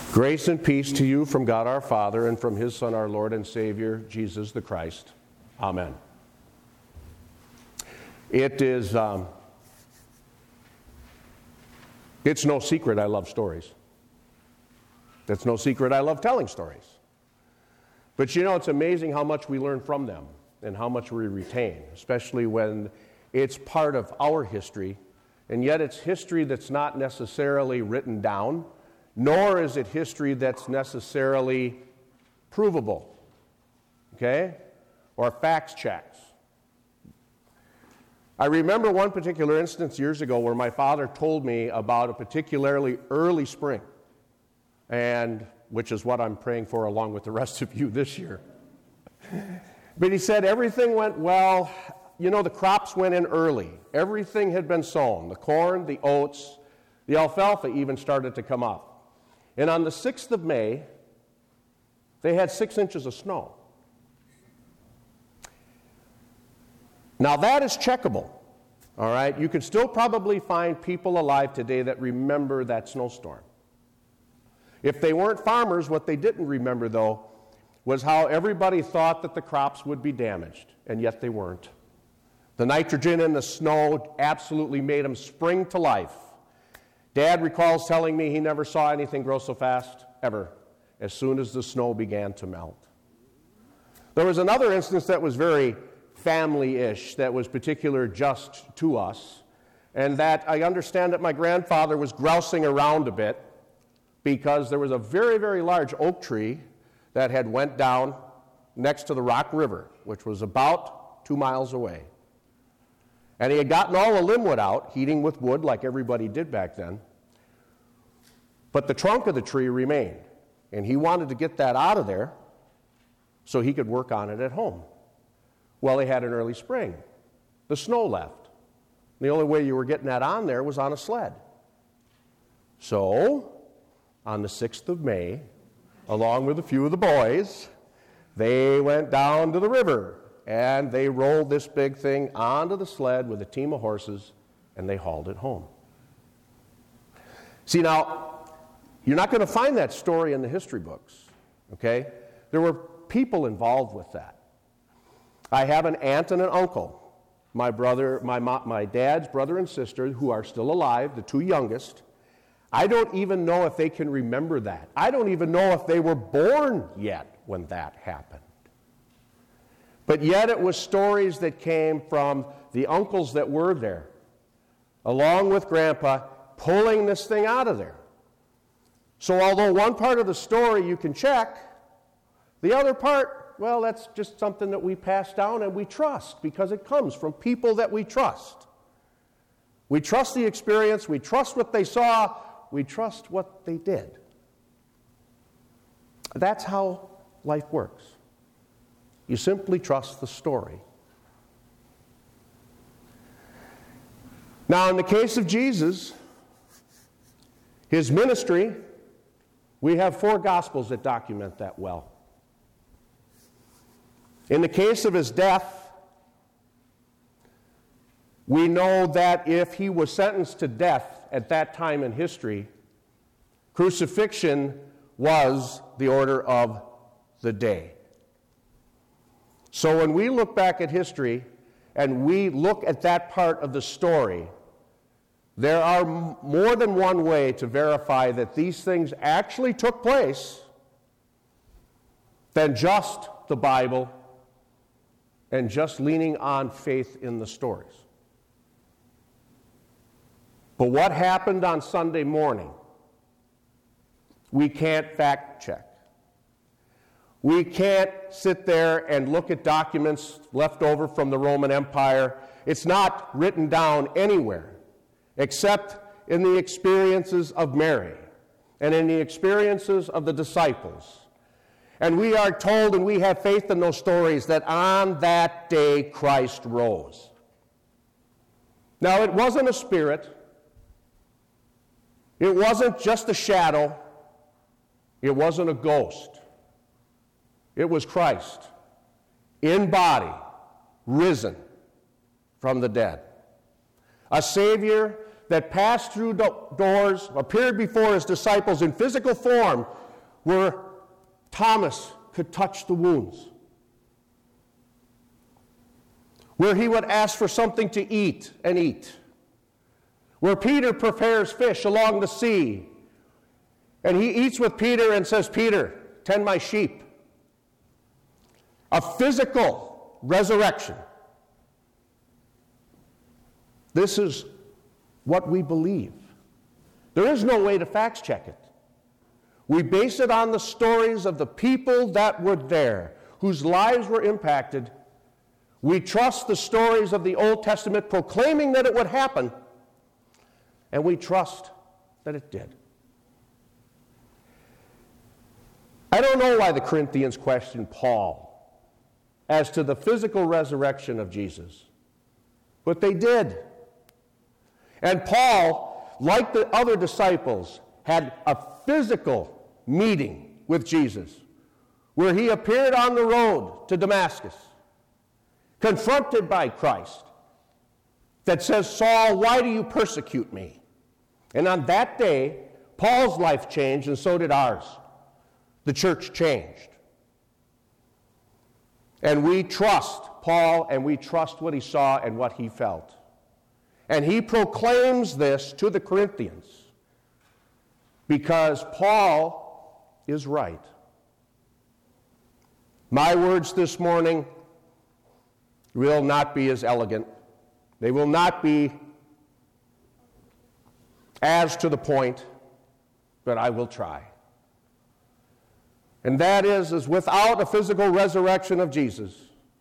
Grace and peace to you from God our Father and from His Son, our Lord and Savior, Jesus the Christ. Amen. It's no secret I love stories. It's no secret I love telling stories. But you know, it's amazing how much we learn from them and how much we retain, especially when it's part of our history, and yet it's history that's not necessarily written down, nor is it history that's necessarily provable, okay, or facts checks. I remember one particular instance years ago where my father told me about a particularly early spring, and which is what I'm praying for along with the rest of you this year. But he said everything went well. You know, the crops went in early. Everything had been sown. The corn, the oats, the alfalfa even started to come up. And on the 6th of May, they had 6 inches of snow. Now that is checkable, all right? You can still probably find people alive today that remember that snowstorm. If they weren't farmers, what they didn't remember, though, was how everybody thought that the crops would be damaged, and yet they weren't. The nitrogen in the snow absolutely made them spring to life. Dad recalls telling me he never saw anything grow so fast, ever, as soon as the snow began to melt. There was another instance that was very family-ish, that was particular just to us, and that I understand that my grandfather was grousing around a bit because there was a very, very large oak tree that had went down next to the Rock River, which was about 2 miles away. And he had gotten all the limb wood out, heating with wood like everybody did back then. But the trunk of the tree remained. And he wanted to get that out of there so he could work on it at home. Well, they had an early spring. The snow left. The only way you were getting that on there was on a sled. So, on the 6th of May, along with a few of the boys, they went down to the river. And they rolled this big thing onto the sled with a team of horses, and they hauled it home. See, now, you're not going to find that story in the history books, okay? There were people involved with that. I have an aunt and an uncle, my dad's brother and sister, who are still alive, the two youngest. I don't even know if they can remember that. I don't even know if they were born yet when that happened. But yet it was stories that came from the uncles that were there, along with Grandpa, pulling this thing out of there. So although one part of the story you can check, the other part, well, that's just something that we pass down and we trust because it comes from people that we trust. We trust the experience, we trust what they saw, we trust what they did. That's how life works. You simply trust the story. Now, in the case of Jesus, his ministry, we have 4 Gospels that document that well. In the case of his death, we know that if he was sentenced to death at that time in history, crucifixion was the order of the day. So when we look back at history and we look at that part of the story, there are more than one way to verify that these things actually took place than just the Bible and just leaning on faith in the stories. But what happened on Sunday morning, we can't fact check. We can't sit there and look at documents left over from the Roman Empire. It's not written down anywhere except in the experiences of Mary and in the experiences of the disciples. And we are told, and we have faith in those stories, that on that day Christ rose. Now, it wasn't a spirit. It wasn't just a shadow. It wasn't a ghost. It was Christ, in body, risen from the dead. A Savior that passed through doors, appeared before his disciples in physical form, where Thomas could touch the wounds, where he would ask for something to eat and eat, where Peter prepares fish along the sea, and he eats with Peter and says, "Peter, tend my sheep." A physical resurrection. This is what we believe. There is no way to fact check it. We base it on the stories of the people that were there, whose lives were impacted. We trust the stories of the Old Testament proclaiming that it would happen, and we trust that it did. I don't know why the Corinthians questioned Paul as to the physical resurrection of Jesus, but they did. And Paul, like the other disciples, had a physical meeting with Jesus where he appeared on the road to Damascus, confronted by Christ, that says, "Saul, why do you persecute me?" And on that day, Paul's life changed, and so did ours. The church changed. And we trust Paul, and we trust what he saw and what he felt. And he proclaims this to the Corinthians because Paul is right. My words this morning will not be as elegant. They will not be as to the point, but I will try. And that is without a physical resurrection of Jesus,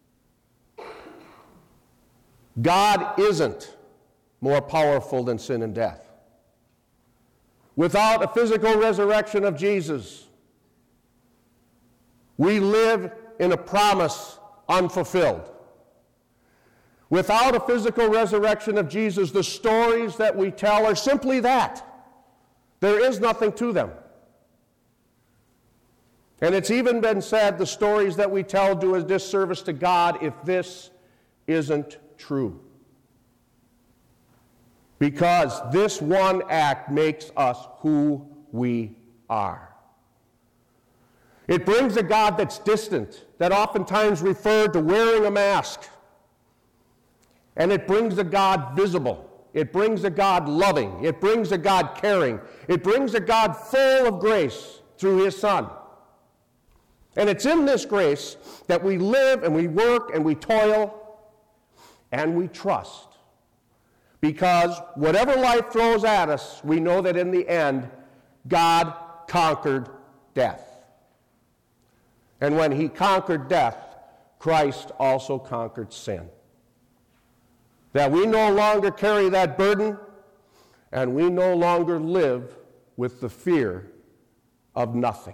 God isn't more powerful than sin and death. Without a physical resurrection of Jesus, we live in a promise unfulfilled. Without a physical resurrection of Jesus, the stories that we tell are simply that. There is nothing to them. And it's even been said the stories that we tell do a disservice to God if this isn't true. Because this one act makes us who we are. It brings a God that's distant, that oftentimes referred to wearing a mask. And it brings a God visible. It brings a God loving. It brings a God caring. It brings a God full of grace through his Son. And it's in this grace that we live and we work and we toil and we trust. Because whatever life throws at us, we know that in the end, God conquered death. And when he conquered death, Christ also conquered sin. That we no longer carry that burden, and we no longer live with the fear of nothing.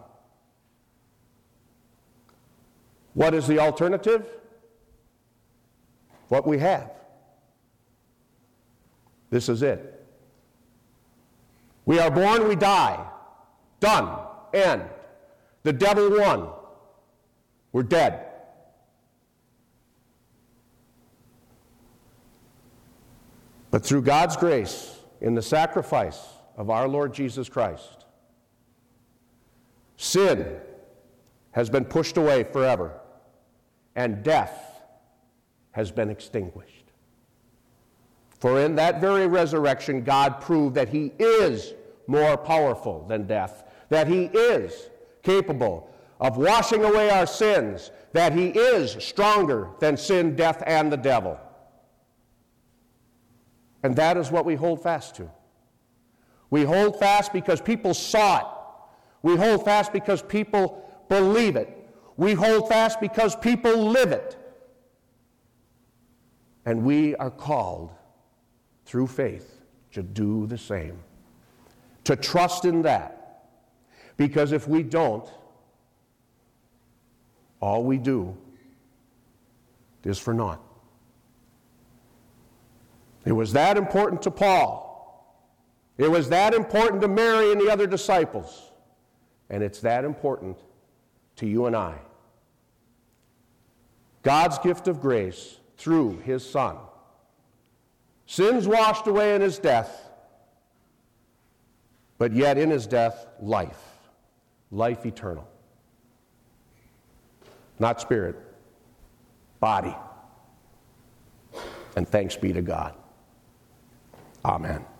What is the alternative? What we have. This is it. We are born, we die. Done. End. The devil won. We're dead. But through God's grace, in the sacrifice of our Lord Jesus Christ, sin has been pushed away forever, and death has been extinguished. For in that very resurrection, God proved that he is more powerful than death, that he is capable of washing away our sins, that he is stronger than sin, death, and the devil. And that is what we hold fast to. We hold fast because people saw it. We hold fast because people believe it. We hold fast because people live it. And we are called through faith to do the same, to trust in that. Because if we don't, all we do is for naught. It was that important to Paul. It was that important to Mary and the other disciples. And it's that important to you and I. God's gift of grace through his Son. Sins washed away in his death, But yet in his death, life. Life eternal. Not spirit, body. And thanks be to God. Amen.